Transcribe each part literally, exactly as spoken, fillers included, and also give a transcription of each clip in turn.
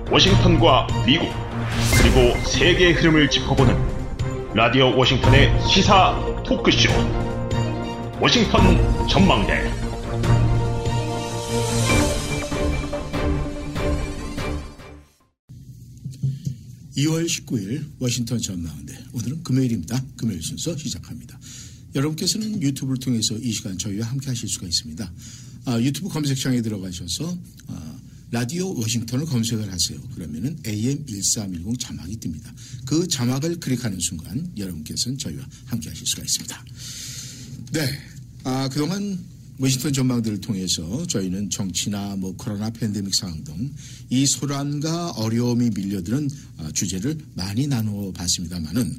워싱턴과 미국 그리고 세계의 흐름을 짚어보는 라디오 워싱턴의 시사 토크쇼 워싱턴 전망대. 이월 십구일 워싱턴 전망대. 오늘은 금요일입니다. 금요일 순서 시작합니다. 여러분께서는 유튜브를 통해서 이 시간 저희와 함께 하실 수가 있습니다. 아, 유튜브 검색창에 들어가셔서 아, 라디오 워싱턴을 검색을 하세요. 그러면은 에이엠 일삼일공 자막이 뜹니다. 그 자막을 클릭하는 순간 여러분께서는 저희와 함께 하실 수가 있습니다. 네. 아, 그동안 워싱턴 전망대를 통해서 저희는 정치나 뭐 코로나 팬데믹 상황 등 이 소란과 어려움이 밀려드는 주제를 많이 나누어 봤습니다만은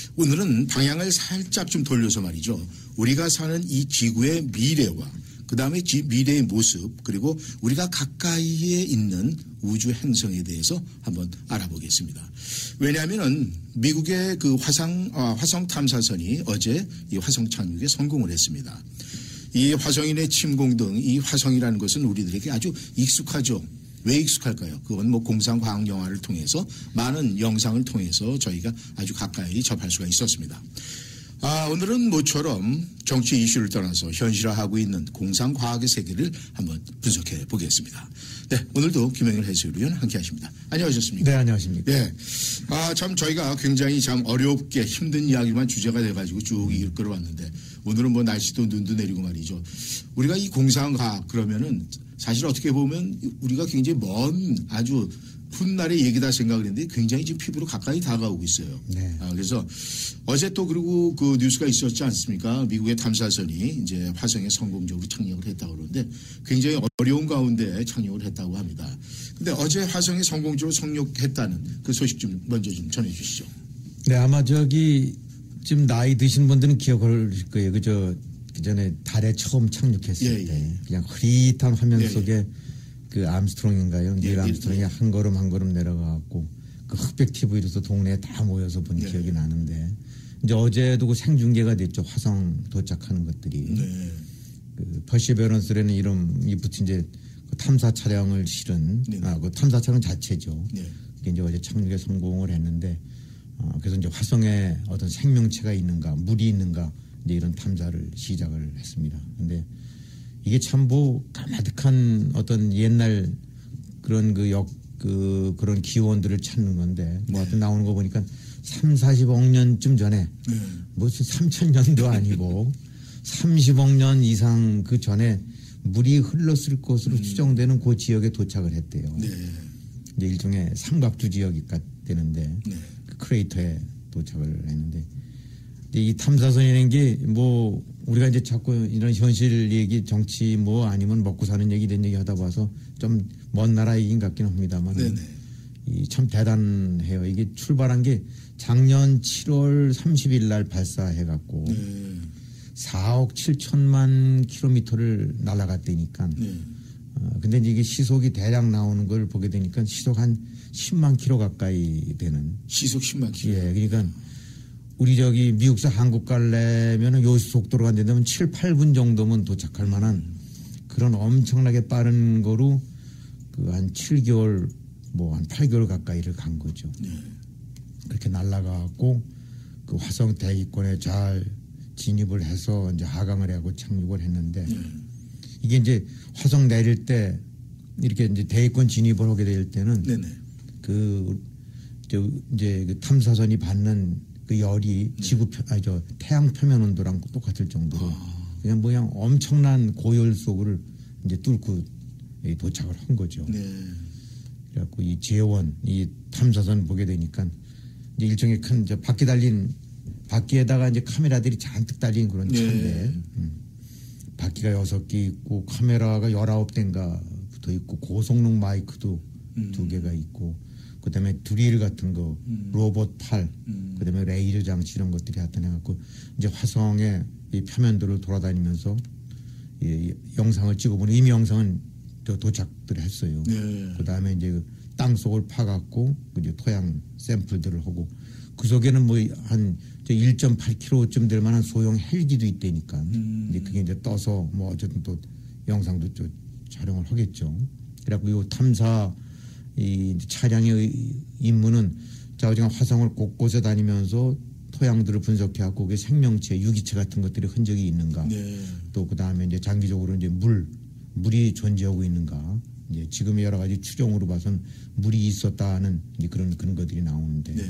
오늘은 방향을 살짝 좀 돌려서 말이죠. 우리가 사는 이 지구의 미래와 그 다음에 미래의 모습 그리고 우리가 가까이에 있는 우주 행성에 대해서 한번 알아보겠습니다. 왜냐하면은 미국의 그 화상, 아, 화성 탐사선이 어제 이 화성 착륙에 성공을 했습니다. 이 화성인의 침공 등 이 화성이라는 것은 우리들에게 아주 익숙하죠. 왜 익숙할까요? 그건 뭐 공상과학 영화를 통해서 많은 영상을 통해서 저희가 아주 가까이 접할 수가 있었습니다. 아, 오늘은 모처럼 정치 이슈를 떠나서 현실화하고 있는 공상과학의 세계를 한번 분석해 보겠습니다. 네, 오늘도 김영일 해설위원 함께 하십니다. 안녕하셨습니까? 네, 안녕하십니까? 네. 아, 참 저희가 굉장히 참 어렵게 힘든 이야기만 주제가 돼가지고 쭉 이끌어왔는데 오늘은 뭐 날씨도 눈도 내리고 말이죠. 우리가 이 공상과학 그러면은 사실 어떻게 보면 우리가 굉장히 먼 아주 훗날의 얘기다 생각을 했는데 굉장히 지금 피부로 가까이 다가오고 있어요. 네. 아, 그래서 어제 또 그리고 그 뉴스가 있었지 않습니까? 미국의 탐사선이 이제 화성에 성공적으로 착륙을 했다고 그러는데 굉장히 어려운 가운데 착륙을 했다고 합니다. 근데 어제 화성에 성공적으로 착륙했다는 그 소식 좀 먼저 좀 전해 주시죠. 네, 아마 저기 지금 나이 드신 분들은 기억할 거예요. 그저 그 전에 달에 처음 착륙했을 예, 예. 때 그냥 흐릿한 화면 예, 속에 예. 그 암스트롱인가요? 닐 예, 암스트롱이 예. 한 걸음 한 걸음 내려가갖고 그 흑백 티비로서 동네에 다 모여서 본 예. 기억이 나는데 이제 어제도 그 생중계가 됐죠. 화성 도착하는 것들이. 네. 그 퍼시베런스라는 이름이 붙은 이제 그 탐사 차량을 실은 네. 아, 그 탐사 차량 자체죠. 네. 그게 이제 어제 착륙에 성공을 했는데 어, 그래서 이제 화성에 어떤 생명체가 있는가, 물이 있는가 이제 이런 탐사를 시작을 했습니다. 근데 이게 참 뭐 까마득한 어떤 옛날 그런 그 역, 그, 그런 기원들을 찾는 건데 뭐 하여튼 나오는 거 보니까 삼사십억 년쯤 전에 네. 무슨 삼천 년도 아니고 삼십억 년 이상 그 전에 물이 흘렀을 것으로 음. 추정되는 그 지역에 도착을 했대요. 네. 이제 일종의 삼각주 지역이 되는데 네. 그 크레이터에 도착을 했는데 이 탐사선이라는 게 뭐 우리가 이제 자꾸 이런 현실 얘기 정치 뭐 아니면 먹고 사는 얘기 이런 얘기 하다 봐서 좀 먼 나라 얘기인 것 같긴 합니다만 이 참 대단해요. 이게 출발한 게 작년 칠월 삼십일 날 발사해갖고 네. 사억 칠천만 킬로미터를 날아갔다니까. 네. 어, 근데 이게 시속이 대략 나오는 걸 보게 되니까 시속 한 십만 킬로 가까이 되는. 시속 십만 킬로. 예, 그러니까 우리 저기 미국에서 한국 가려면은 요 속도로 안 된다면 칠, 팔 분 정도면 도착할 만한 그런 엄청나게 빠른 거로 그 한 칠 개월 뭐 한 팔 개월 가까이를 간 거죠. 네. 그렇게 날아가고 그 화성 대기권에 잘 진입을 해서 이제 하강을 하고 착륙을 했는데 네. 이게 이제 화성 내릴 때 이렇게 이제 대기권 진입을 하게 될 때는 네네. 그 저 이제 그 탐사선이 받는 그 열이 네. 지구 표, 아니 저 태양 표면 온도랑 똑같을 정도로 아. 그냥 뭐 그냥 엄청난 고열 속을 이제 뚫고 도착을 한 거죠. 네. 그래갖고 이 제원 이 탐사선 보게 되니까 이제 일종의 큰 저 바퀴 달린 바퀴에다가 이제 카메라들이 잔뜩 달린 그런 네. 차인데 음. 바퀴가 여섯 개 있고 카메라가 열아홉 대인가 붙어 있고 고성능 마이크도 음. 두 개가 있고 그다음에 드릴 같은 거 음. 로봇 팔 음. 그다음에 레이저 장치 이런 것들이 하여튼 해갖고 이제 화성의 이 표면들을 돌아다니면서 이 영상을 찍어보는 이미 영상은 도착들 했어요. 네. 그다음에 이제 땅 속을 파갖고 이제 토양 샘플들을 하고 그 속에는 뭐 한 일 점 팔 킬로미터쯤 될 만한 소형 헬기도 있다니까. 음. 이제 그게 이제 떠서 뭐 어쨌든 또 영상도 좀 촬영을 하겠죠. 그래갖고 이 탐사 이 차량의 임무는 좌우지간 화성을 곳곳에 다니면서 토양들을 분석해갖고 그게 생명체, 유기체 같은 것들이 흔적이 있는가. 네. 또 그 다음에 이제 장기적으로 이제 물, 물이 존재하고 있는가. 이제 지금 여러 가지 추정으로 봐선 물이 있었다는 이제 그런 근거들이 나오는데. 네.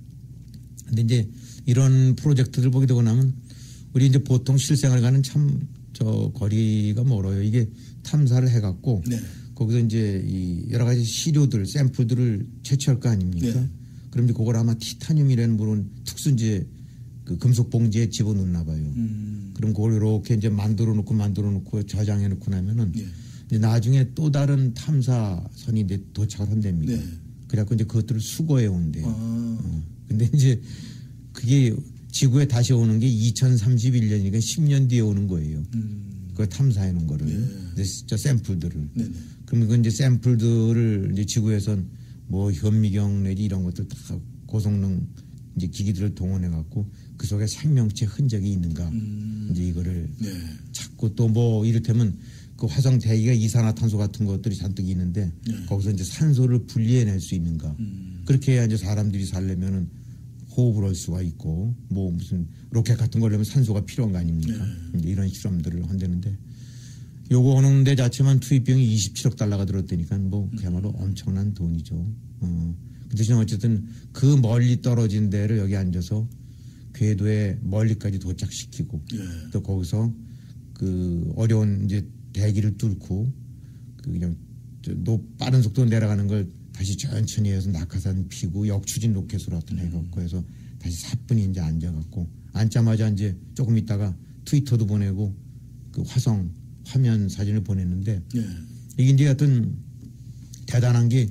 근데 이제 이런 프로젝트들 보게 되고 나면 우리 이제 보통 실생활 가는 참 저 거리가 멀어요. 이게 탐사를 해갖고 네. 거기서 이제 이 여러 가지 시료들, 샘플들을 채취할 거 아닙니까? 네. 그럼 이제 그걸 아마 티타늄이라는 물은 특수 이제 그 금속 봉지에 집어넣나 봐요. 음. 그럼 그걸 이렇게 이제 만들어 놓고 만들어 놓고 저장해 놓고 나면은 네. 이제 나중에 또 다른 탐사선이 이제 도착을 한답니다. 네. 그래갖고 이제 그것들을 수거해 온대요. 아. 어. 근데 이제 그게 지구에 다시 오는 게 이천삼십일 년이니까 십 년 뒤에 오는 거예요. 음. 그걸 탐사해 놓은 거를. 네. 저 샘플들을. 네. 네. 그럼 그 이제 샘플들을 이제 지구에선 뭐 현미경 내지 이런 것들 다 고성능 이제 기기들을 동원해 갖고 그 속에 생명체 흔적이 있는가. 음. 이제 이거를 네. 찾고 또 뭐 이를테면 그 화성 대기가 이산화탄소 같은 것들이 잔뜩 있는데 네. 거기서 이제 산소를 분리해낼 수 있는가. 음. 그렇게 해야 이제 사람들이 살려면은 호흡을 할 수가 있고 뭐 무슨 로켓 같은 걸 내면 산소가 필요한 거 아닙니까? 네. 이제 이런 실험들을 한다는데 요거 하는 데 자체만 투입비용이 이십칠억 달러가 들었다니까 뭐 그야말로 엄청난 돈이죠. 어. 그 대신 어쨌든 그 멀리 떨어진 데를 여기 앉아서 궤도에 멀리까지 도착시키고 네. 또 거기서 그 어려운 이제 대기를 뚫고 그 그냥 노 빠른 속도로 내려가는 걸 다시 천천히 해서 낙하산 피고 역추진 로켓으로 어떤 해갖고 해서 다시 사뿐히 이제 앉아갖고 앉자마자 이제 조금 있다가 트위터도 보내고 그 화성 화면 사진을 보냈는데 네. 이게 이제 하여튼 대단한 게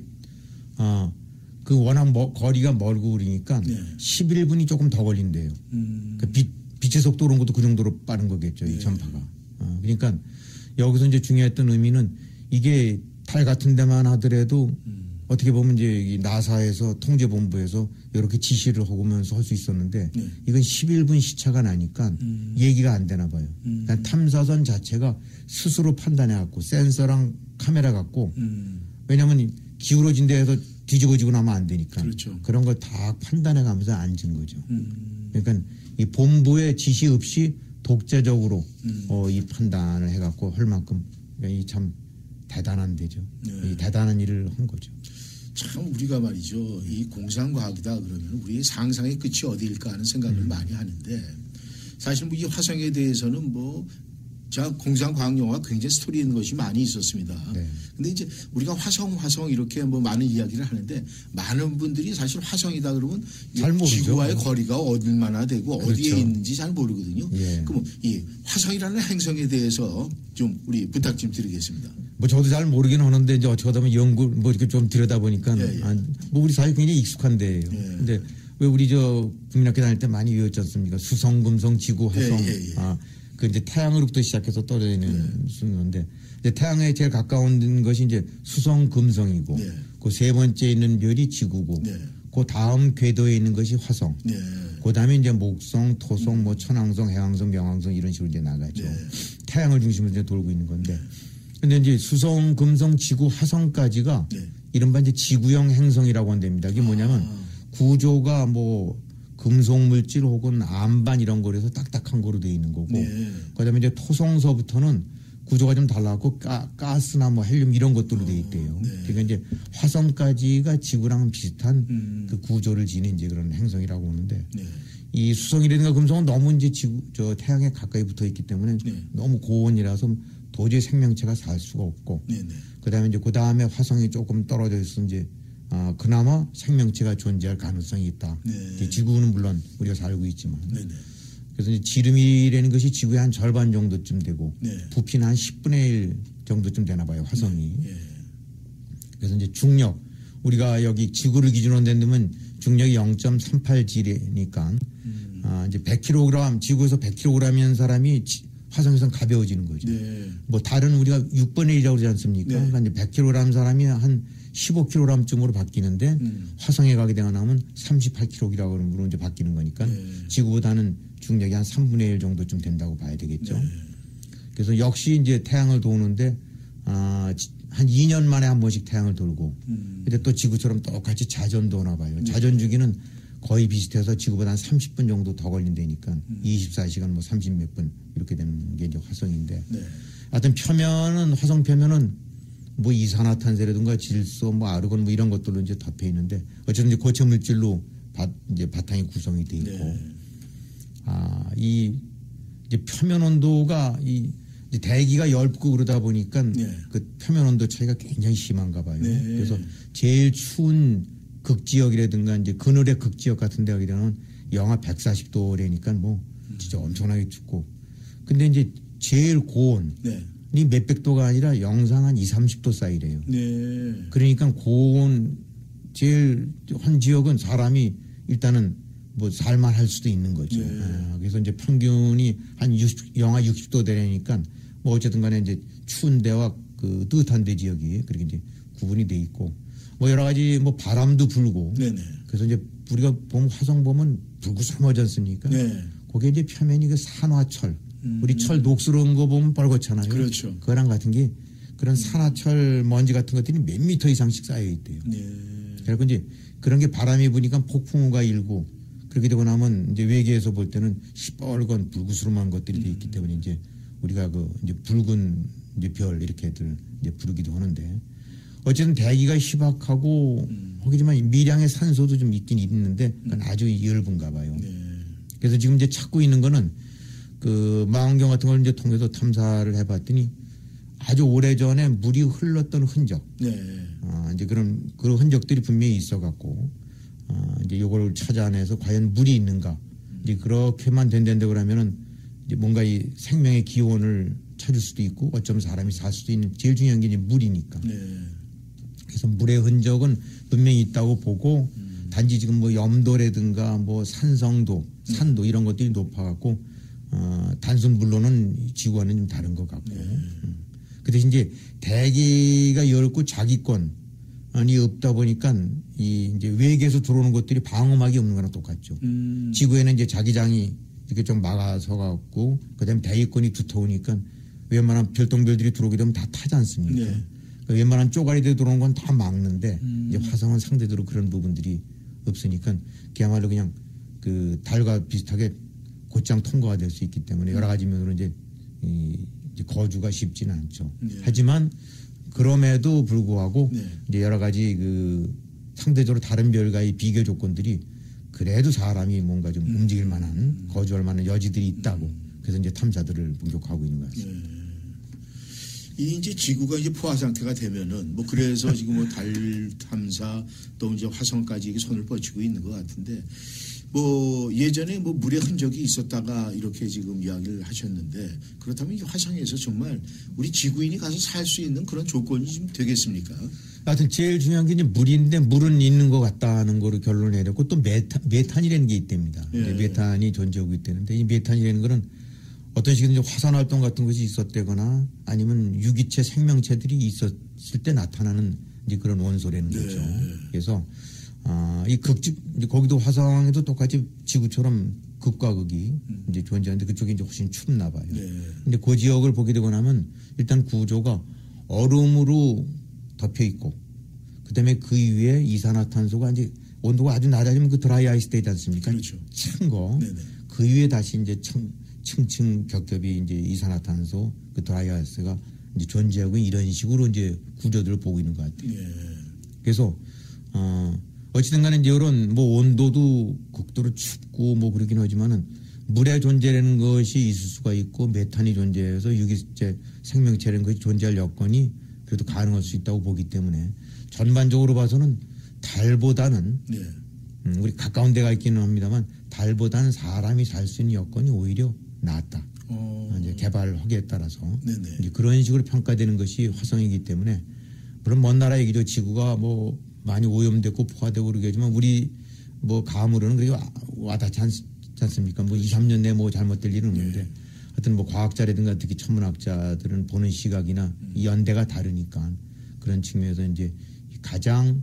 아, 그 워낙 뭐, 거리가 멀고 그러니까 네. 십일 분이 조금 더 걸린대요. 음. 그 빛, 빛의 속도 그런 것도 그 정도로 빠른 거겠죠. 네. 이 전파가. 어, 그러니까 여기서 이제 중요했던 의미는 이게 달 같은 데만 하더라도 음. 어떻게 보면 이제 이 나사에서 통제본부에서 이렇게 지시를 하면서 할 수 있었는데 네. 이건 십일 분 시차가 나니까 음. 얘기가 안 되나 봐요. 음. 그러니까 탐사선 자체가 스스로 판단해 갖고 센서랑 카메라 갖고 음. 왜냐하면 기울어진 데에서 뒤집어지고 나면 안 되니까 그렇죠. 그런 걸 다 판단해 가면서 앉은 거죠. 음. 그러니까 이 본부의 지시 없이 독자적으로 음. 어, 이 판단을 해갖고 할 만큼 이 참 대단한 데죠. 네. 이 대단한 일을 한 거죠. 참 우리가 말이죠. 이 공상과학이다 그러면 우리의 상상의 끝이 어디일까 하는 생각을 음. 많이 하는데 사실 뭐 이 화성에 대해서는 뭐 자 공상과학 영화가 굉장히 스토리 있는 것이 많이 있었습니다. 네. 근데 이제 우리가 화성 화성 이렇게 뭐 많은 이야기를 하는데 많은 분들이 사실 화성이다 그러면 잘 모르죠. 지구와의 거리가 어딜마나 되고 그렇죠. 어디에 있는지 잘 모르거든요. 예. 그럼 이 화성이라는 행성에 대해서 좀 우리 부탁 좀 드리겠습니다. 뭐 저도 잘 모르긴 하는데 이제 어쩌다 보면 연구 뭐 이렇게 좀 들여다 보니까 예, 예. 아, 뭐 우리 사실 굉장히 익숙한 데예요. 예. 근데 왜 우리 저 국민학교 다닐 때 많이 외웠지 않습니까? 수성, 금성, 지구, 화성. 예, 예, 예. 아, 그 이제 태양으로부터 시작해서 떨어지는 순서인데 이제 태양에 제일 가까운 것이 이제 수성, 금성이고 네. 그 세 번째 있는 별이 지구고 네. 그 다음 궤도에 있는 것이 화성. 네. 그 다음에 이제 목성, 토성, 뭐 천왕성, 해왕성, 명왕성 이런 식으로 이제 나가죠. 네. 태양을 중심으로 이제 돌고 있는 건데. 근데 이제 수성, 금성, 지구, 화성까지가 네. 이른바 이제 지구형 행성이라고 한답니다. 이게 뭐냐면 아. 구조가 뭐 금속 물질 혹은 암반 이런 거라서 딱딱한 거로 되어 있는 거고. 네. 그다음에 이제 토성서부터는 구조가 좀 달라갖고 가, 가스나 뭐 헬륨 이런 것들로 되어 있대요. 네. 그러니까 이제 화성까지가 지구랑 비슷한 음. 그 구조를 지닌 이제 그런 행성이라고 하는데 네. 이 수성이라든가 금성은 너무 이제 지구 저 태양에 가까이 붙어 있기 때문에 네. 너무 고온이라서 도저히 생명체가 살 수가 없고. 네. 네. 그다음에 이제 그 다음에 화성이 조금 떨어져 있어 이제 아 그나마 생명체가 존재할 가능성이 있다. 네. 이제 지구는 물론 우리가 살고 있지만. 네. 네. 그래서 이제 지름이라는 것이 지구의 한 절반 정도쯤 되고 네. 부피는 한 십분의 일 정도쯤 되나 봐요 화성이. 예. 그래서 이제 중력 우리가 여기 지구를 기준으로 낸다면 중력이 영 점 삼팔 지니까 음. 아 이제 백 킬로그램 지구에서 백 킬로그램이는 사람이 지, 화성에서는 가벼워지는 거죠. 네. 뭐 다른 우리가 육분의 일이라고 그러지 않습니까? 네. 그러니까 이제 백 킬로그램 사람이 한 십오 킬로그램쯤으로 바뀌는데 음. 화성에 가게 되면 삼십팔 킬로그램으로 이제 바뀌는 거니까 네. 지구보다는 중력이 한 삼분의 일 정도쯤 된다고 봐야 되겠죠. 네. 그래서 역시 이제 태양을 도우는데 어, 한 이 년 만에 한 번씩 태양을 돌고 음. 근데 또 지구처럼 똑같이 자전도 오나 봐요. 자전 주기는 거의 비슷해서 지구보다 한 삼십 분 정도 더 걸린다니까 음. 이십사 시간 뭐 삼십 몇 분 이렇게 되는 게 이제 화성인데 네. 하여튼 표면은 화성 표면은 뭐 이산화탄소라든가 질소 뭐 아르곤 뭐 이런 것들로 이제 덮여 있는데 어쨌든 이제 고체 물질로 바, 이제 바탕이 구성이 돼 있고 네. 아, 이 이제 표면 온도가 이 이제 대기가 얇고 그러다 보니까 네. 그 표면 온도 차이가 굉장히 심한가 봐요. 네. 그래서 제일 추운 극지역이라든가 이제 그늘의 극지역 같은 데 가게 되면 영하 백사십 도래니까 뭐 진짜 엄청나게 춥고 근데 이제 제일 고온 네. 이 몇백 도가 아니라 영상 한 이삼십 도 사이래요. 네. 그러니까 고온 제일 한 지역은 사람이 일단은 뭐 살만할 수도 있는 거죠. 네. 아, 그래서 이제 평균이 한 육십, 영하 육십 도 되니까 뭐 어쨌든 간에 이제 추운 데와 그 뜨뜻한 데 지역이 그렇게 이제 구분이 돼 있고 뭐 여러 가지 뭐 바람도 불고 네네. 그래서 이제 우리가 보면 화성 보면 불구스름하지 않습니까? 네. 거기에 이제 표면이 그 산화철 음. 우리 철 녹슬어온 거 보면 빨갛잖아요. 그렇죠. 그거랑 같은 게 그런 산화철 먼지 같은 것들이 몇 미터 이상씩 쌓여 있대요. 네. 그리고 이제 그런 게 바람이 부니까 폭풍우가 일고 그렇게 되고 나면 이제 외계에서 볼 때는 시뻘건 불구스름한 것들이 돼 있기 때문에 이제 우리가 그 이제 붉은 이제 별 이렇게들 이제 부르기도 하는데 어쨌든 대기가 희박하고 음. 하지만 미량의 산소도 좀 있긴 있는데 그건 아주 엷은가 봐요. 네. 그래서 지금 이제 찾고 있는 거는 그 망원경 같은 걸 이제 통해서 탐사를 해봤더니 아주 오래전에 물이 흘렀던 흔적, 네. 어, 이제 그런 그런 흔적들이 분명히 있어갖고 어, 이제 요걸 찾아내서 과연 물이 있는가, 이제 그렇게만 된다고 그러면은 이제 뭔가 이 생명의 기원을 찾을 수도 있고 어쩌면 사람이 살 수도 있는 제일 중요한 게 이제 물이니까. 네. 그래서 물의 흔적은 분명히 있다고 보고 음. 단지 지금 뭐 염도라든가 뭐 산성도, 산도 이런 것들이 높아갖고 어, 단순 물로는 지구와는 좀 다른 것 같고. 네. 음. 그 대신 이제 대기가 넓고 자기권이 없다 보니까 이 이제 외계에서 들어오는 것들이 방어막이 없는 거랑 똑같죠. 음. 지구에는 이제 자기장이 이렇게 좀 막아서 갖고 그다음에 대기권이 두터우니까 웬만한 별똥별들이 들어오게 되면 다 타지 않습니까? 네. 웬만한 쪼가리들 들어오는 건 다 막는데 음. 이제 화성은 상대적으로 그런 부분들이 없으니까 그야말로 그냥 그 달과 비슷하게 곧장 통과가 될 수 있기 때문에 여러 가지 면으로 이제, 이 이제 거주가 쉽지는 않죠. 네. 하지만 그럼에도 불구하고 네. 이제 여러 가지 그 상대적으로 다른 별과의 비교 조건들이 그래도 사람이 뭔가 좀 음. 움직일 만한 거주할 만한 여지들이 있다고 그래서 이제 탐사들을 본격화하고 있는 것 같습니다. 네. 이 이제 지구가 이제 포화 상태가 되면은 뭐 그래서 지금 뭐 달 탐사 또 이제 화성까지 이게 손을 뻗치고 있는 것 같은데 뭐 예전에 뭐 물의 흔적이 있었다가 이렇게 지금 이야기를 하셨는데 그렇다면 이 화성에서 정말 우리 지구인이 가서 살 수 있는 그런 조건이 좀 되겠습니까? 하여튼 제일 중요한 게 이제 물인데 물은 있는 것 같다는 거로 결론을 내렸고 또 메탄, 메탄이라는 게 있답니다. 예. 메탄이 존재하고 있다는데 이 메탄이라는 거는 어떤 식이든 화산 활동 같은 것이 있었다거나 아니면 유기체 생명체들이 있었을 때 나타나는 이제 그런 원소라는 네. 거죠. 그래서 아, 이 극지 거기도 화성에도 똑같이 지구처럼 극과 극이 음. 이제 존재하는데 그쪽이 이제 훨씬 춥나 봐요. 네. 근데 그 지역을 보게 되고 나면 일단 구조가 얼음으로 덮여 있고 그다음에 그 위에 이산화탄소가 이제 온도가 아주 낮아지면 그 드라이 아이스 되지 않습니까? 그렇죠. 찬 거. 네네. 그 위에 다시 이제 층, 층층 겹겹이 이제 이산화탄소 그 드라이 아이스가 이제 존재하고 이런 식으로 이제 구조들을 보고 있는 것 같아요. 네. 그래서 어 어찌든 간에 이제 이런 뭐 온도도 극도로 춥고 뭐 그러긴 하지만은 물의 존재라는 것이 있을 수가 있고 메탄이 존재해서 유기체 생명체라는 것이 존재할 여건이 그래도 가능할 수 있다고 보기 때문에 전반적으로 봐서는 달보다는 네. 음, 우리 가까운 데가 있기는 합니다만 달보다는 사람이 살 수 있는 여건이 오히려 낫다. 어. 이제 개발 허기에 따라서 네네. 이제 그런 식으로 평가되는 것이 화성이기 때문에 물론 먼 나라 얘기죠. 지구가 뭐 많이 오염됐고 포화되고 그러겠지만 우리 뭐 감으로는 그게 와닿지 않, 않습니까? 뭐 이, 삼 년 내에 뭐 잘못될 일은 없는데 네. 하여튼 뭐 과학자라든가 특히 천문학자들은 보는 시각이나 이 연대가 다르니까 그런 측면에서 이제 가장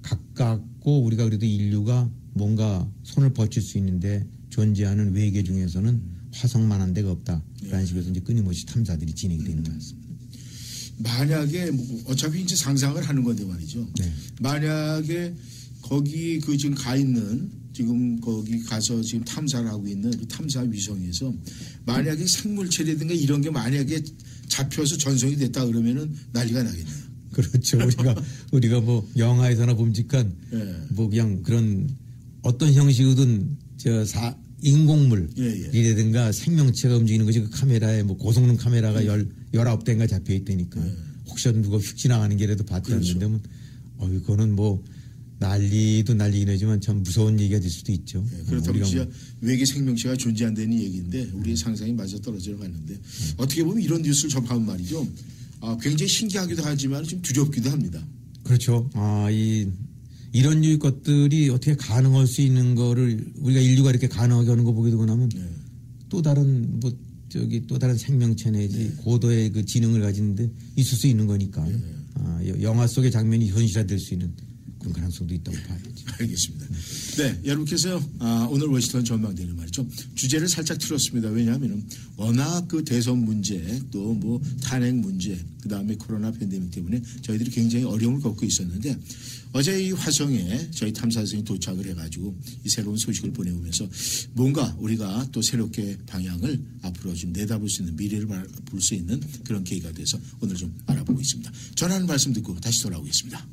가깝고 우리가 그래도 인류가 뭔가 손을 뻗칠 수 있는데 존재하는 외계 중에서는 화성만한 데가 없다라는 네. 식으로 이제 끊임없이 탐사들이 진행이 되는 것 같습니다. 만약에 뭐 어차피 이제 상상을 하는 건데 말이죠. 네. 만약에 거기 그 지금 가 있는 지금 거기 가서 지금 탐사를 하고 있는 그 탐사 위성에서 만약에 생물체라든가 이런 게 만약에 잡혀서 전송이 됐다 그러면은 난리가 나겠네요. 그렇죠. 우리가 우리가 뭐 영화에서나 봄직한 예. 뭐 그냥 그런 어떤 형식이든 저 사, 인공물이라든가 예, 생명체가 움직이는 것이 그 카메라에 뭐 고성능 카메라가 열 열아홉 대인가 잡혀 있다니까. 예. 혹시라도 누가 휙 지나가는 길에도 봤다는데 그렇죠. 뭐 어, 그거는 뭐 난리도 난리긴 하지만 참 무서운 얘기가 될 수도 있죠. 예, 그렇다면 어, 진짜 뭐. 외계 생명체가 존재한다는 얘기인데 우리의 상상이 맞아 떨어져 갔는데 음. 어떻게 보면 이런 뉴스를 접하면 말이죠. 아, 굉장히 신기하기도 하지만 좀 두렵기도 합니다. 그렇죠. 아, 이 이런 류의 것들이 어떻게 가능할 수 있는 거를 우리가 인류가 이렇게 가능하게 하는 거 보게 되고 나면 네. 또 다른 뭐 저기 또 다른 생명체 내지 네. 고도의 그 지능을 가지는데 있을 수 있는 거니까 네. 아, 영화 속의 장면이 현실화될 수 있는 그런 가능성도 있다고 봐야지. 알겠습니다. 네, 여러분께서 아, 오늘 워싱턴 전망대는 말이죠. 주제를 살짝 틀었습니다. 왜냐하면 워낙 그 대선 문제 또 뭐 탄핵 문제 그 다음에 코로나 팬데믹 때문에 저희들이 굉장히 어려움을 겪고 있었는데 어제 이 화성에 저희 탐사선이 도착을 해가지고 이 새로운 소식을 보내오면서 뭔가 우리가 또 새롭게 방향을 앞으로 좀 내다볼 수 있는 미래를 볼 수 있는 그런 계기가 돼서 오늘 좀 알아보고 있습니다. 전하는 말씀 듣고 다시 돌아오겠습니다.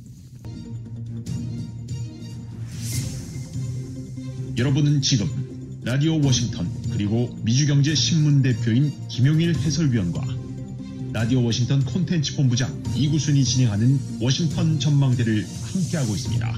여러분은 지금 라디오 워싱턴 그리고 미주경제신문 대표인 김용일 해설위원과 라디오 워싱턴 콘텐츠 본부장 이구순이 진행하는 워싱턴 전망대를 함께하고 있습니다.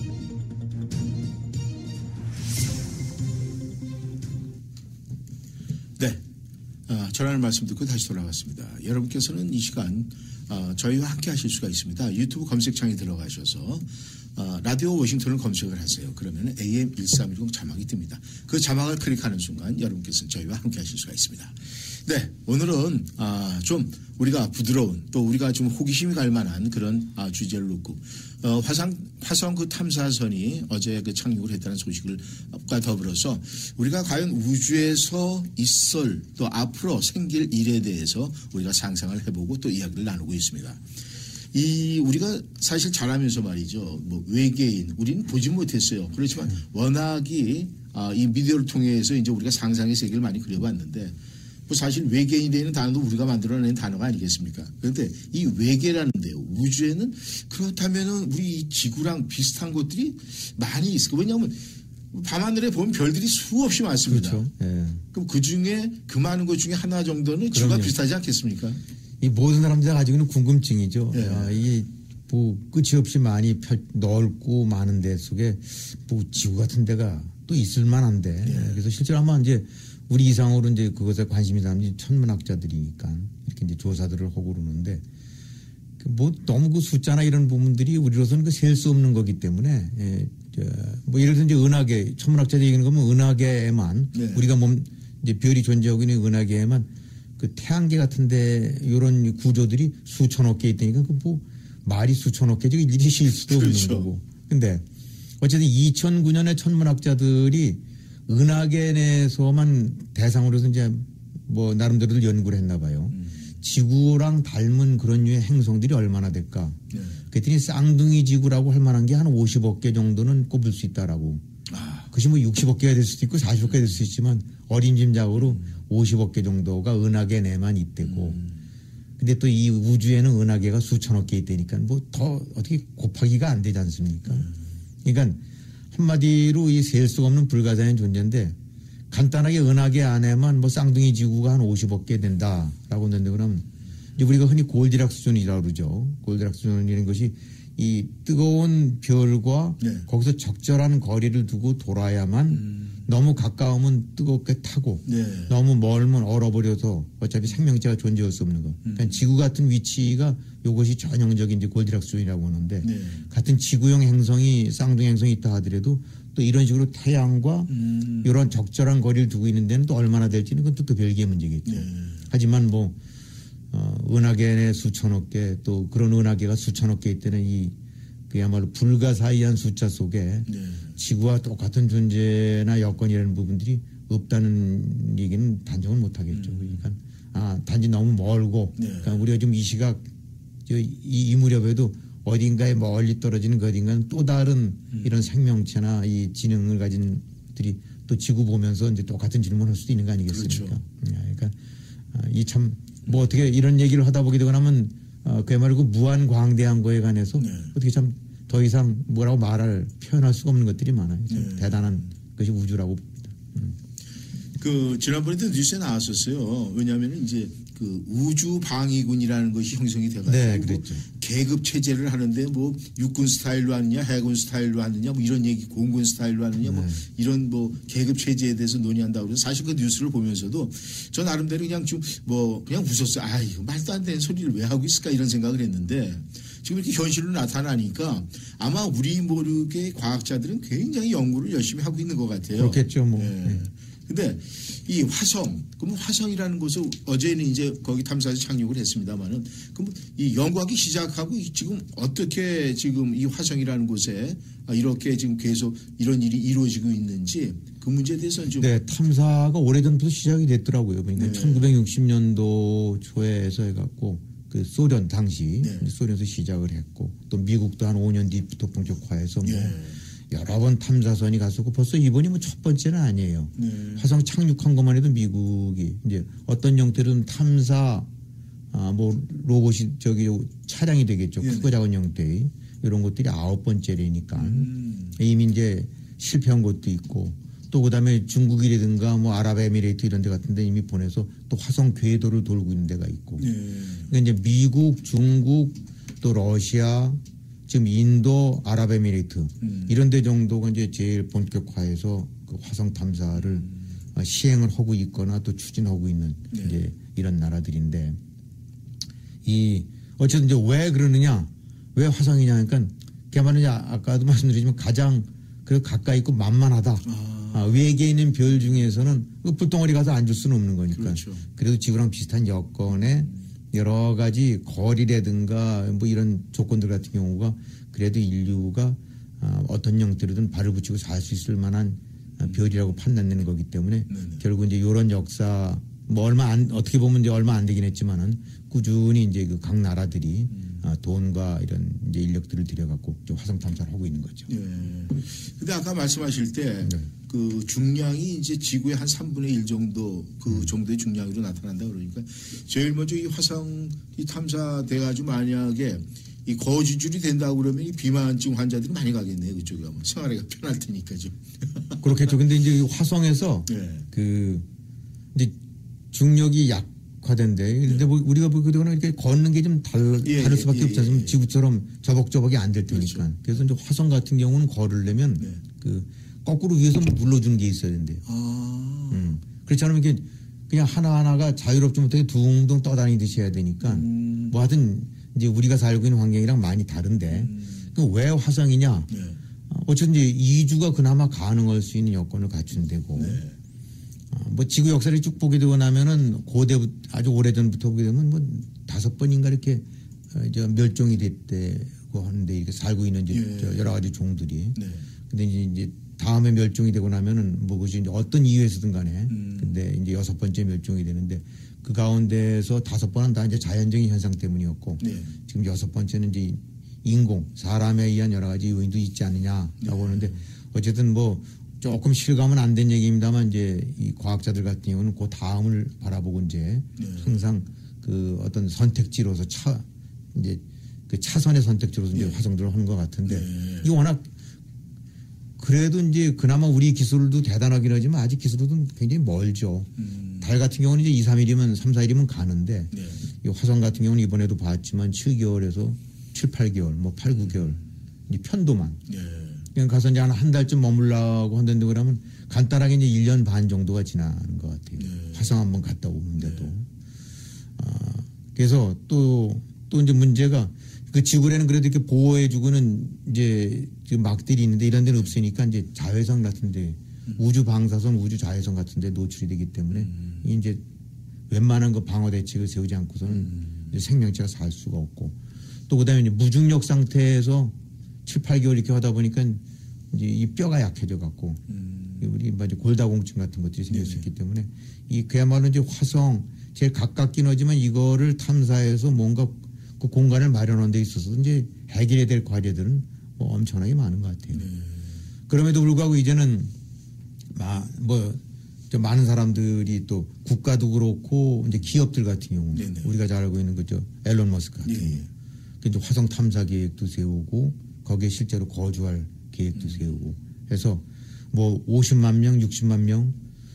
네, 아, 전하는 말씀 듣고 다시 돌아왔습니다. 여러분께서는 이 시간 아, 저희와 함께 하실 수가 있습니다. 유튜브 검색창에 들어가셔서 어, 라디오 워싱턴을 검색을 하세요. 그러면 에이엠 일삼일공 자막이 뜹니다. 그 자막을 클릭하는 순간 여러분께서는 저희와 함께 하실 수가 있습니다. 네, 오늘은 아, 좀 우리가 부드러운 또 우리가 좀 호기심이 갈 만한 그런 아, 주제를 놓고 어, 화상, 화성 그 탐사선이 어제 그 착륙을 했다는 소식을과 더불어서 우리가 과연 우주에서 있을 또 앞으로 생길 일에 대해서 우리가 상상을 해보고 또 이야기를 나누고 있습니다. 이 우리가 사실 자라면서 말이죠. 뭐 외계인 우리는 보지 못했어요. 그렇지만 워낙이 아, 이 미디어를 통해서 이제 우리가 상상의 세계를 많이 그려봤는데 뭐 사실 외계인이라는 단어도 우리가 만들어낸 단어가 아니겠습니까? 그런데 이 외계라는데요. 우주에는 그렇다면은 우리 이 지구랑 비슷한 것들이 많이 있을 거예요. 왜냐하면 밤하늘에 보면 별들이 수없이 많습니다. 그렇죠. 예. 그럼 그 중에 그 많은 것 중에 하나 정도는 지구가 그럼요. 비슷하지 않겠습니까? 이 모든 사람들이 가지고 있는 궁금증이죠. 네. 아, 이게 뭐 끝이 없이 많이 펼, 넓고 많은 데 속에 뭐 지구 같은 데가 또 있을 만한데 네. 그래서 실제로 아마 이제 우리 이상으로 이제 그것에 관심이 있는 천문학자들이니까 이렇게 이제 조사들을 하고 그러는데 뭐 너무 그 숫자나 이런 부분들이 우리로서는 그 셀 수 없는 거기 때문에 예, 저, 뭐 예를 들어 이제 은하계 천문학자들이 얘기하는 거면 은하계에만 네. 우리가 몸 이제 별이 존재하고 있는 은하계에만 그 태양계 같은데 이런 구조들이 수천억 개 있다니까 그 뭐 말이 수천억 개지 일일이 실 수도 없는 그렇죠. 거고. 근데 어쨌든 이천구 년에 천문학자들이 은하계 내에서만 대상으로 해서 이제 뭐 나름대로들 연구를 했나 봐요. 음. 지구랑 닮은 그런 류의 행성들이 얼마나 될까. 네. 그랬더니 쌍둥이 지구라고 할 만한 게 한 오십억 개 정도는 꼽을 수 있다라고. 아, 그것이 뭐 육십억 개가 될 수도 있고 사십억 개가 될 수도 있지만 어림짐작으로 음. 오십억 개 정도가 은하계 내만 있대고. 음. 근데 또 이 우주에는 은하계가 수천억 개 있다니까 뭐 더 어떻게 곱하기가 안 되지 않습니까? 음. 그러니까 한마디로 이 셀 수가 없는 불가사의 존재인데 간단하게 은하계 안에만 뭐 쌍둥이 지구가 한 오십억 개 된다라고 했는데 그럼 이제 우리가 흔히 골디락스 존이라고 그러죠. 골디락스 존이라는 것이 이 뜨거운 별과 네. 거기서 적절한 거리를 두고 돌아야만 음. 너무 가까우면 뜨겁게 타고 네. 너무 멀면 얼어버려서 어차피 생명체가 존재할 수 없는 것. 그러니까 음. 지구 같은 위치가 이것이 전형적인 이제 골디락스 존이라고 하는데 네. 같은 지구형 행성이 쌍둥이 행성이 있다 하더라도 또 이런 식으로 태양과 음. 이런 적절한 거리를 두고 있는 데는 또 얼마나 될지는 그건 또, 또 별개의 문제겠죠. 네. 하지만 뭐 어, 은하계 내 수천억 개 또 그런 은하계가 수천억 개 있다는 이 그야말로 불가사의한 숫자 속에 네. 지구와 똑같은 존재나 여건이라는 부분들이 없다는 얘기는 단정을 못 하겠죠. 음. 그러니까 아, 단지 너무 멀고 네. 그러니까 우리가 좀 이 시각 이, 이 무렵에도 어딘가에 멀리 떨어지는 그 어딘가는 또 다른 음. 이런 생명체나 이 지능을 가진 들이 또 지구 보면서 이제 똑같은 질문을 할 수도 있는 거 아니겠습니까? 그렇죠. 그러니까 이 참 뭐 어떻게 이런 얘기를 하다 보게 되고 나면 어, 그야말로 그 무한 광대한 거에 관해서 네. 어떻게 참 더 이상 뭐라고 말할 표현할 수가 없는 것들이 많아요. 네. 대단한 것이 우주라고 봅니다. 음. 그 지난번에도 뉴스에 나왔었어요. 왜냐하면 이제 그 우주 방위군이라는 것이 형성이 돼가지고 네, 그랬죠. 뭐 계급 체제를 하는데 뭐 육군 스타일로 하느냐, 해군 스타일로 하느냐, 뭐 이런 얘기, 공군 스타일로 하느냐, 뭐 네. 이런 뭐 계급 체제에 대해서 논의한다고 그래서 사실 그 뉴스를 보면서도 저 나름대로 그냥 좀 뭐 그냥 웃었어요. 아 이거 말도 안 되는 소리를 왜 하고 있을까 이런 생각을 했는데 지금 이렇게 현실로 나타나니까 아마 우리 모르게 과학자들은 굉장히 연구를 열심히 하고 있는 것 같아요. 그렇겠죠, 뭐. 네. 네. 근데 이 화성, 그럼 화성이라는 곳을 어제는 이제 거기 탐사에서 착륙을 했습니다만은 그럼 이 연구하기 시작하고 지금 어떻게 지금 이 화성이라는 곳에 이렇게 지금 계속 이런 일이 이루어지고 있는지 그 문제에 대해서는 좀. 네, 탐사가 오래전부터 시작이 됐더라고요. 그러니까 네. 천구백육십 년도 초에서 해갖고 그 소련 당시 네. 소련에서 시작을 했고 또 미국도 한 오 년 뒤부터 본격화해서 뭐. 네. 여러 번 탐사선이 갔었고 벌써 이번이 뭐 첫 번째는 아니에요. 네. 화성 착륙한 것만 해도 미국이 이제 어떤 형태로는 탐사 아 뭐 로봇이 저기 차량이 되겠죠. 네. 크고 작은 형태의 이런 것들이 아홉 번째라니까 음. 이미 이제 실패한 것도 있고 또 그다음에 중국이라든가 뭐 아랍에미레이트 이런 데 같은데 이미 보내서 또 화성 궤도를 돌고 있는 데가 있고 네. 그러니까 이제 미국, 중국 또 러시아 지금 인도, 아랍에미레이트 음. 이런 데 정도가 이제 제일 본격화해서 그 화성 탐사를 음. 시행을 하고 있거나 또 추진하고 있는 네. 이제 이런 나라들인데 이 어쨌든 이제 왜 그러느냐, 왜 화성이냐 그러니까 그야말로 이제 아까도 말씀드리지만 가장 그 가까이 있고 만만하다. 아. 아, 외계에 있는 별 중에서는 그 불덩어리 가서 앉을 수는 없는 거니까. 그렇죠. 그래도 지구랑 비슷한 여건에 음. 여러 가지 거리라든가 뭐 이런 조건들 같은 경우가 그래도 인류가 어떤 형태로든 발을 붙이고 살 수 있을 만한 별이라고 판단되는 거기 때문에 네네. 결국 이제 이런 역사 뭐 얼마 안 어떻게 보면 이제 얼마 안 되긴 했지만은 꾸준히 이제 그 각 나라들이 음. 돈과 이런 이제 인력들을 들여갖고 좀 화성 탐사를 하고 있는 거죠. 예. 근데 아까 말씀하실 때 그 네. 중량이 이제 지구의 한 삼분의 일 정도 그 음. 정도의 중량으로 나타난다 그러니까 제일 먼저 이 화성 이 탐사돼가지고 만약에 이 거주줄이 된다고 그러면 이 비만증 환자들이 많이 가겠네요. 그쪽에 가면 생활하기가 편할 테니까죠. 그렇겠죠. 근데 이제 화성에서 네. 그 이제 중력이 약화된대. 근데 뭐 우리가 보거나 이렇게 걷는 게 좀 다를, 예, 다를 수밖에 예, 없지 않습니까? 예, 지구처럼 저벅저벅이 안 될 테니까. 그렇죠. 그래서 이제 화성 같은 경우는 걸으려면 네. 그 거꾸로 위에서 눌러주는 게 있어야 된대요. 아. 음. 그렇지 않으면 이게 그냥 하나하나가 자유롭지 못하게 둥둥 떠다니듯이 해야 되니까 음. 뭐 하여튼 이제 우리가 살고 있는 환경이랑 많이 다른데 음. 그럼 왜 화성이냐? 네. 어쨌든 이제 이주가 그나마 가능할 수 있는 여건을 갖춘 데고 네. 어, 뭐 지구 역사를 쭉 보게 되고 나면은 고대 아주 오래전부터 보게 되면 뭐 다섯 번인가 이렇게 이제 멸종이 됐다고 하는데 이렇게 살고 있는 이제 네. 여러 가지 종들이 네. 근데 이제 다음에 멸종이 되고 나면은 뭐 그것이 이제 어떤 이유에서든 간에 음. 근데 이제 여섯 번째 멸종이 되는데 그 가운데서 다섯 번은 다 이제 자연적인 현상 때문이었고 네. 지금 여섯 번째는 이제 인공 사람에 의한 여러 가지 요인도 있지 않느냐라고 네. 하는데 어쨌든 뭐 조금 실감은 안 된 얘기입니다만 이제 이 과학자들 같은 경우는 그 다음을 바라보고 이제 네. 항상 그 어떤 선택지로서 차 이제 그 차선의 선택지로서 네. 이제 화성들을 하는 것 같은데 네. 이 워낙 그래도 이제 그나마 우리 기술도 대단하긴 하지만 아직 기술도 굉장히 멀죠. 음. 달 같은 경우는 이제 이, 삼 일이면 삼, 사 일이면 가는데 네. 이 화성 같은 경우는 이번에도 봤지만 칠 개월에서 칠, 팔 개월, 뭐 팔, 구 개월 이 편도만. 네. 그냥 가서 이제 한, 한 달쯤 머물라고 한다는데 그러면 간단하게 이제 일 년 반 정도가 지나는 것 같아요. 네. 화성 한번 갔다 오는데도. 네. 아, 그래서 또, 또 이제 문제가 그 지구에는 그래도 이렇게 보호해주고는 이제 막들이 있는데 이런 데는 없으니까 이제 자외선 같은데 음. 우주 방사선, 우주 자외선 같은데 노출이 되기 때문에 음. 이제 웬만한 거 방어 대책을 세우지 않고서는 음. 이제 생명체가 살 수가 없고 또 그다음에 이제 무중력 상태에서 칠, 팔 개월 이렇게 하다 보니까 이제 이 뼈가 약해져 갖고 음. 우리 이제 골다공증 같은 것들이 생길 수 있기 때문에 이 그야말로 이제 화성 제일 가깝긴 하지만 이거를 탐사해서 뭔가 그 공간을 마련하는 데 있어서 이제 해결해야 될 과제들은 뭐 엄청나게 많은 것 같아요. 네. 그럼에도 불구하고 이제는 마, 뭐, 저 많은 사람들이 또 국가도 그렇고 이제 기업들 같은 경우 네네. 우리가 잘 알고 있는 거죠. 앨런 머스크 같은 경우. 네. 화성 탐사 계획도 세우고 거기에 실제로 거주할 계획도 음. 세우고 해서 뭐 오십만 명, 육십만 명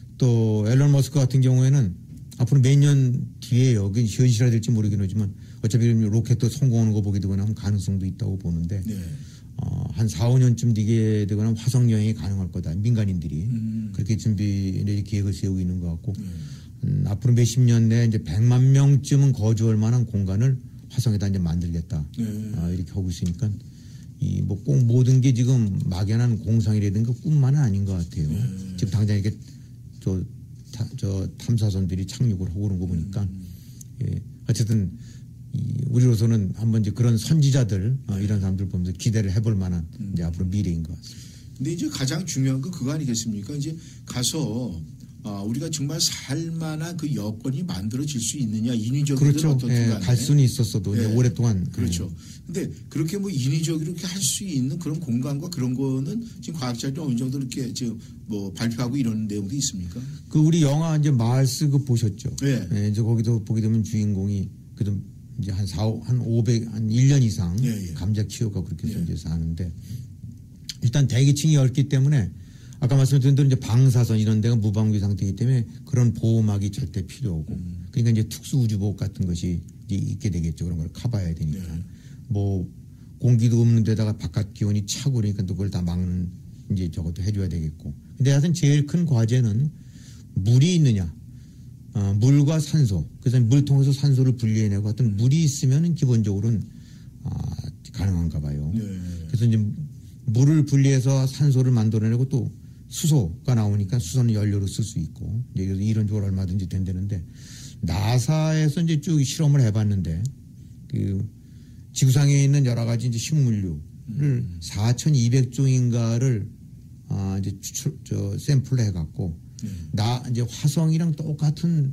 또 앨런 머스크 같은 경우에는 앞으로 몇 년 뒤에 여기 현실화될지 모르긴 하지만 어차피 로켓도 성공하는 거 보게 되거나 하면 가능성도 있다고 보는데 네. 어, 한 사, 오 년쯤 뒤게 되거나 화성 여행이 가능할 거다. 민간인들이 음. 그렇게 준비 계획을 세우고 있는 것 같고 네. 음, 앞으로 몇십 년 내에 이제 백만 명쯤은 거주할 만한 공간을 화성에다 이제 만들겠다. 네. 아, 이렇게 하고 있으니까 이 뭐 꼭 모든 게 지금 막연한 공상이라든가 꿈만은 아닌 것 같아요. 네. 지금 당장 이렇게 저, 타, 저 탐사선들이 착륙을 하고 그런 거 보니까 음. 예, 어쨌든 이 우리로서는 한번 이제 그런 선지자들 네. 어, 이런 사람들 보면서 기대를 해볼 만한 음. 이제 앞으로 미래인 것 같습니다. 근데 이제 가장 중요한 건 그거 아니겠습니까? 이제 가서 아, 우리가 정말 살만한 그 여건이 만들어질 수 있느냐 인위적으로 그렇죠. 어떻든 예, 갈 수는 있었어도 예. 오랫동안 그렇죠. 근데 예. 그렇게 뭐 인위적으로 이렇게 할 수 있는 그런 공간과 그런 거는 지금 과학자들이 어느 정도 이렇게 지금 뭐 발표하고 이런 내용도 있습니까? 그 우리 영화 이제 마을스 그 보셨죠? 예. 예, 이제 거기도 보게 되면 주인공이 그래도 이제 한 사, 한 오백, 한 일 년 이상 예, 예. 감자 키워가 그렇게 해서 예. 이제 사는데 일단 대기층이 얇기 때문에 아까 말씀드린 대로 이제 방사선 이런 데가 무방비 상태이기 때문에 그런 보호막이 절대 필요하고 음. 그러니까 이제 특수우주복 같은 것이 있게 되겠죠. 그런 걸 커봐야 되니까. 네. 뭐 공기도 없는 데다가 바깥 기온이 차고 그러니까 또 그걸 다 막는 이제 저것도 해줘야 되겠고. 근데 하여튼 제일 큰 과제는 물이 있느냐. 어, 물과 산소. 그래서 물 통해서 산소를 분리해내고 하여튼 물이 있으면은 기본적으로는 아, 가능한가 봐요. 네. 그래서 이제 물을 분리해서 산소를 만들어내고 또 수소가 나오니까 수소는 연료로 쓸 수 있고 이제 이런 쪽으로 얼마든지 된다는데 나사에서 이제 쭉 실험을 해봤는데 그 지구상에 있는 여러 가지 이제 식물류를 음. 사천이백 종인가를 아 이제 추출 저 샘플을 해갖고 음. 나 이제 화성이랑 똑같은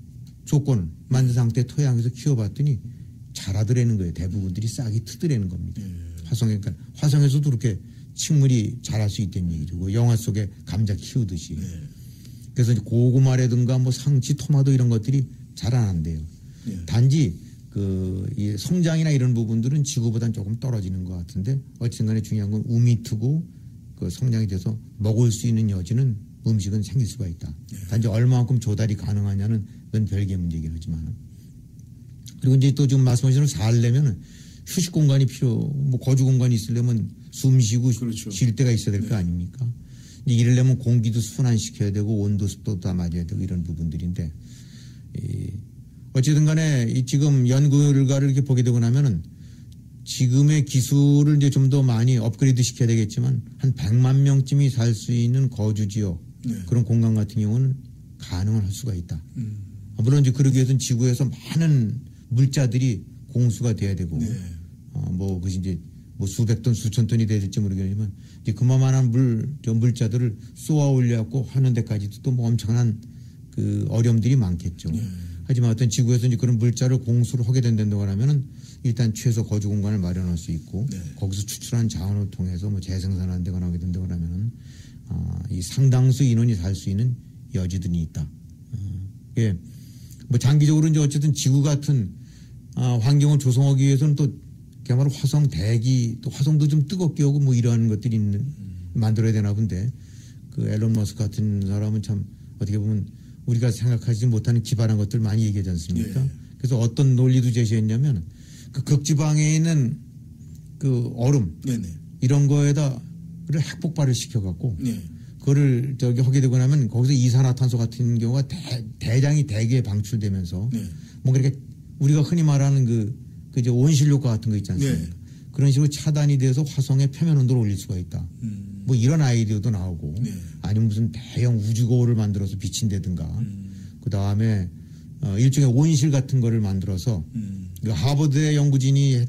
조건 만든 상태 토양에서 키워봤더니 자라더라는 거예요. 대부분들이 싹이 트더라는 겁니다. 음. 화성에 그러니까 화성에서도 그렇게 식물이 자랄 수 있다는 얘기죠. 그 영화 속에 감자 키우듯이. 네. 그래서 이제 고구마라든가 뭐 상치, 토마토 이런 것들이 잘 안 한대요. 네. 단지 그 이 성장이나 이런 부분들은 지구보다는 조금 떨어지는 것 같은데 어쨌든 간에 중요한 건 우미트고 그 성장이 돼서 먹을 수 있는 여지는 음식은 생길 수가 있다. 네. 단지 얼마만큼 조달이 가능하냐는 그건 별개의 문제이긴 하지만. 그리고 이제 또 지금 말씀하신 대로 살려면은 휴식 공간이 필요, 뭐 거주 공간이 있으려면 숨 쉬고 그렇죠. 쉴 데가 있어야 될 거 네. 아닙니까? 이러려면 공기도 순환시켜야 되고 온도 습도도 다 맞아야 되고 이런 부분들인데 이 어쨌든 간에 이 지금 연구 결과를 이렇게 보게 되고 나면은 지금의 기술을 이제 좀 더 많이 업그레이드 시켜야 되겠지만 한 백만 명쯤이 살 수 있는 거주 지역 네. 그런 공간 같은 경우는 가능을 할 수가 있다. 음. 물론 이제 그러기 위해서는 지구에서 많은 물자들이 공수가 돼야 되고 네. 어, 뭐 그것이 이제 뭐 수백 톤, 수천 톤이 될지 모르겠지만 이제 그만한 물, 저 물자들을 쏘아 올려갖고 하는 데까지도 또 뭐 엄청난 그 어려움들이 많겠죠. 네. 하지만 어떤 지구에서 이제 그런 물자를 공수를 하게 된다고 하면은 일단 최소 거주 공간을 마련할 수 있고 네. 거기서 추출한 자원을 통해서 뭐 재생산하는 데가 나오게 된다고 하면은 아, 이 상당수 인원이 살 수 있는 여지들이 있다. 어, 예. 뭐 장기적으로 이제 어쨌든 지구 같은 아, 환경을 조성하기 위해서는 또 그야말로 화성 대기 또 화성도 좀 뜨겁게 오고 뭐 이러한 것들이 있는, 음. 만들어야 되나 본데 그 앨런 머스크 같은 사람은 참 어떻게 보면 우리가 생각하지 못하는 기발한 것들 많이 얘기하지 않습니까? 예. 그래서 어떤 논리도 제시했냐면 그 극지방에 있는 그 얼음 네네. 이런 거에다 핵폭발을 시켜갖고 네. 그거를 저기 하게 되고 나면 거기서 이산화탄소 같은 경우가 대, 대량이 대기에 방출되면서 네. 뭔가 이렇게 우리가 흔히 말하는 그, 그 이제 온실 효과 같은 거 있지 않습니까? 네. 그런 식으로 차단이 돼서 화성의 표면 온도를 올릴 수가 있다. 음. 뭐 이런 아이디어도 나오고 네. 아니면 무슨 대형 우주거울을 만들어서 비친다든가 음. 그 다음에 어, 일종의 온실 같은 거를 만들어서 음. 그 하버드의 연구진이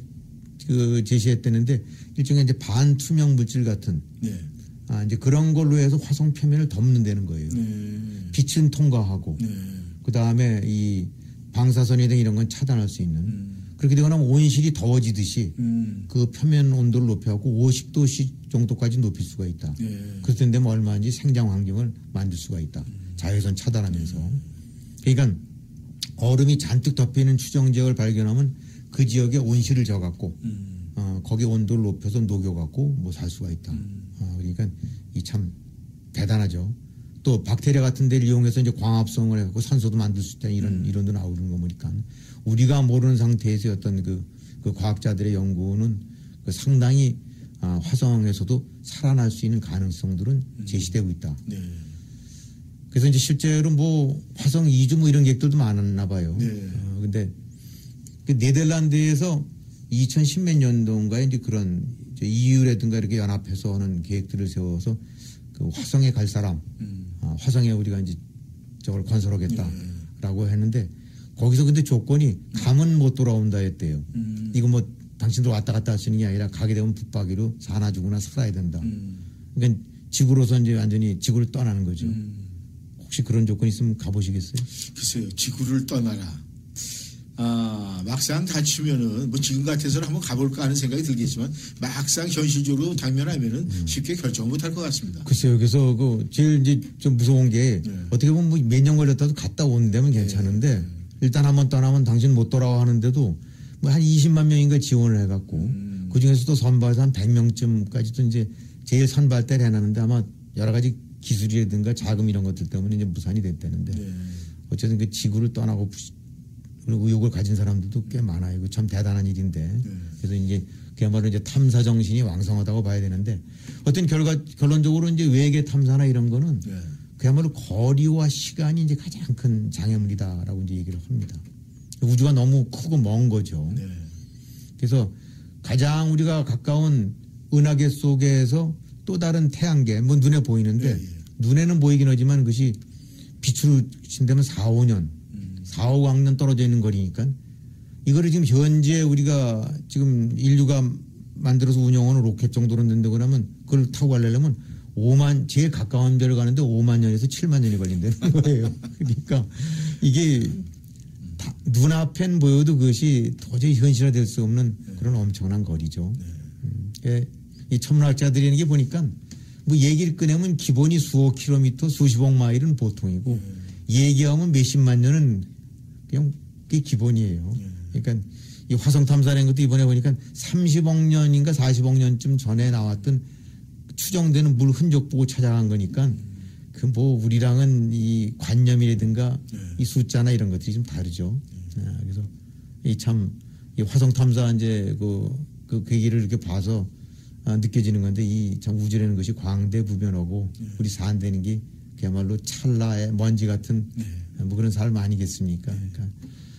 그 제시했다는데 일종의 이제 반투명 물질 같은 네. 아, 이제 그런 걸로 해서 화성 표면을 덮는다는 거예요. 네. 빛은 통과하고 네. 그 다음에 이 방사선이 등 이런 건 차단할 수 있는 음. 그렇게 되거나 온실이 더워지듯이 음. 그 표면 온도를 높여갖고 오십 도 정도까지 높일 수가 있다. 예. 그럴 때면 얼마인지 생장 환경을 만들 수가 있다. 음. 자외선 차단하면서. 그러니까 얼음이 잔뜩 덮여있는 추정 지역을 발견하면 그 지역에 온실을 져갖고 음. 어, 거기 온도를 높여서 녹여갖고 뭐 살 수가 있다. 음. 어, 그러니까 이 참 대단하죠. 또 박테리아 같은 데를 이용해서 이제 광합성을 해갖고 산소도 만들 수 있다. 이런, 음. 이론도 나오는 거 보니까 우리가 모르는 상태에서 어떤 그, 그 과학자들의 연구는 그 상당히 아, 화성에서도 살아날 수 있는 가능성들은 음. 제시되고 있다. 네. 그래서 이제 실제로 뭐 화성 이주 뭐 이런 계획들도 많았나 봐요. 네. 어, 근데 그 네덜란드에서 이천십 몇 년도인가에 이제 그런 이유라든가 이렇게 연합해서 하는 계획들을 세워서 그 화성에 갈 사람, 음. 아, 화성에 우리가 이제 저걸 건설하겠다라고 네. 했는데 거기서 근데 조건이 가면 못 돌아온다 했대요. 음. 이거 뭐 당신들 왔다 갔다 할 수 있는 게 아니라 가게 되면 붙박이로 사나 죽으나 살아야 된다. 음. 그러니까 지구로서 이제 완전히 지구를 떠나는 거죠. 음. 혹시 그런 조건이 있으면 가보시겠어요? 글쎄요. 지구를 떠나라. 아, 막상 다치면은 뭐 지금 같아서는 한번 가볼까 하는 생각이 들겠지만 막상 현실적으로 당면하면은 음. 쉽게 결정 못할 것 같습니다. 글쎄요. 그래서 그 제일 이제 좀 무서운 게 네. 어떻게 보면 뭐 몇 년 걸렸다도 갔다 오는 데면 괜찮은데 네. 일단 한번 떠나면 당신 못 돌아와 하는데도 뭐 한 이십만 명인가 지원을 해갖고 음. 그 중에서도 선발해서 한 백 명쯤까지도 이제 제일 선발 때를 해놨는데 아마 여러 가지 기술이라든가 자금 이런 것들 때문에 이제 무산이 됐다는데 네. 어쨌든 그 지구를 떠나고 의욕을 가진 사람들도 꽤 많아요. 이거 참 대단한 일인데. 네. 그래서 이제 그야말로 이제 탐사 정신이 왕성하다고 봐야 되는데 어떤 결과, 결론적으로 이제 외계 탐사나 이런 거는 네. 그야말로 거리와 시간이 이제 가장 큰 장애물이다라고 이제 얘기를 합니다. 우주가 너무 크고 먼 거죠. 네. 그래서 가장 우리가 가까운 은하계 속에서 또 다른 태양계, 뭐 눈에 보이는데 네. 눈에는 보이긴 하지만 그것이 빛으로 친다면 사, 오 년 사, 오억 년 떨어져 있는 거리니까 이거를 지금 현재 우리가 지금 인류가 만들어서 운영하는 로켓 정도로 된다고 하면 그걸 타고 가려면 오만, 제일 가까운 별을 가는데 오만 년에서 칠만 년이 걸린다는 거예요. 그러니까 이게 다 눈앞엔 보여도 그것이 도저히 현실화될 수 없는 그런 엄청난 거리죠. 음, 예, 이 천문학자들이 하는 게 보니까 뭐 얘기를 꺼내면 기본이 수억 킬로미터, 수십억 마일은 보통이고 얘기하면 몇십만 년은 그냥 그게 기본이에요. 그러니까 이 화성 탐사라는 것도 이번에 보니까 삼십억 년인가 사십억 년쯤 전에 나왔던 추정되는 물 흔적 보고 찾아간 거니까 그 뭐 우리랑은 이 관념이라든가 이 숫자나 이런 것들이 좀 다르죠. 그래서 이 참 이 화성 탐사 이제 그, 그 계기를 이렇게 봐서 느껴지는 건데 이 참 우주라는 것이 광대부변하고 우리 산다는 게 그야말로 찰나의 먼지 같은 네. 뭐 그런 삶 아니겠습니까? 네. 그러니까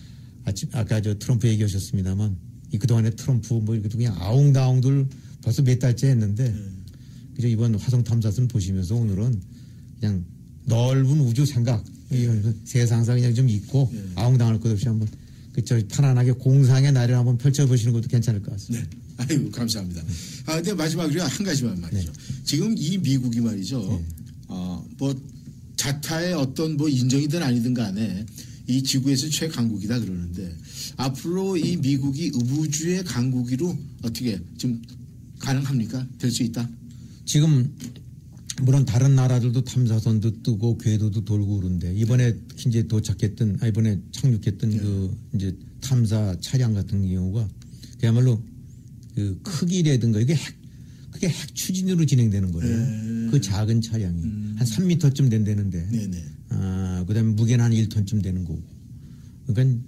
아침 아까 저 트럼프 얘기하셨습니다만 이 그동안에 트럼프 뭐 이렇게 그냥 아웅다웅들 벌써 몇 달째 했는데 네. 그저 이번 화성 탐사선 보시면서 오늘은 그냥 넓은 우주 생각 네. 세상사 그냥 좀 있고 네. 아웅다웅할 것 없이 한번 그저 편안하게 공상의 날을 한번 펼쳐보시는 것도 괜찮을 것 같습니다. 네. 아유 감사합니다. 아 근데 마지막으로 한 가지만 말이죠. 네. 지금 이 미국이 말이죠. 네. 어, 뭐 자타의 어떤 뭐 인정이든 아니든 간에 이 지구에서 최강국이다 그러는데 앞으로 이 미국이 우주의 강국으로 어떻게 좀 가능합니까? 될 수 있다? 지금 물론 다른 나라들도 탐사선도 뜨고 궤도도 돌고 그런데 이번에 이제 도착했던 아 이번에 착륙했던 네. 그 이제 탐사 차량 같은 경우가 그야말로 그 크기라든가 이게 핵 그게 핵 추진으로 진행되는 거예요. 네. 그 작은 차량이 음. 한 삼 미터쯤 된다는데, 네네. 아 그다음에 무게는 한 일 톤쯤 되는 거고. 그러니까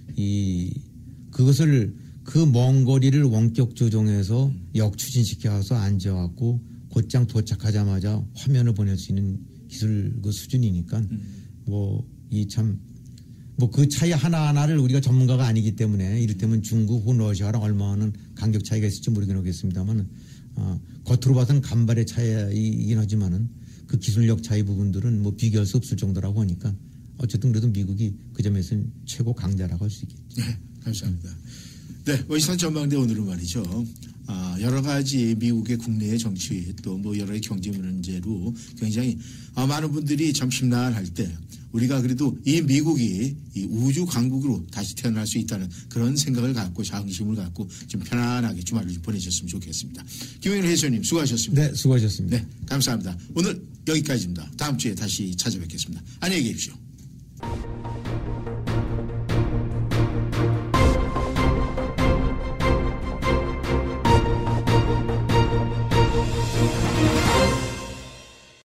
이 그것을 그 먼 거리를 원격 조종해서 음. 역추진시켜서 앉아갖고 곧장 도착하자마자 화면을 보낼 수 있는 기술 그 수준이니까 음. 뭐 이 참 뭐 그 차이 하나하나를 우리가 전문가가 아니기 때문에 이를테면 중국 혹은 러시아랑 얼마나 간격 차이가 있을지 모르긴 하겠습니다만 어, 겉으로 봐서는 간발의 차이이긴 하지만은 그 기술력 차이 부분들은 뭐 비교할 수 없을 정도라고 하니까 어쨌든 그래도 미국이 그 점에서는 최고 강자라고 할 수 있겠죠. 네, 감사합니다. 네, 워싱턴 전망대 오늘은 말이죠. 아, 여러 가지 미국의 국내의 정치 또 뭐 여러 가지 경제 문제로 굉장히 아, 많은 분들이 참 심란할 때 우리가 그래도 이 미국이 이 우주 강국으로 다시 태어날 수 있다는 그런 생각을 갖고 자긍심을 갖고 좀 편안하게 주말을 좀 보내셨으면 좋겠습니다. 김영일 해설님 수고하셨습니다. 네, 수고하셨습니다. 네, 감사합니다. 오늘 여기까지입니다. 다음 주에 다시 찾아뵙겠습니다. 안녕히 계십시오.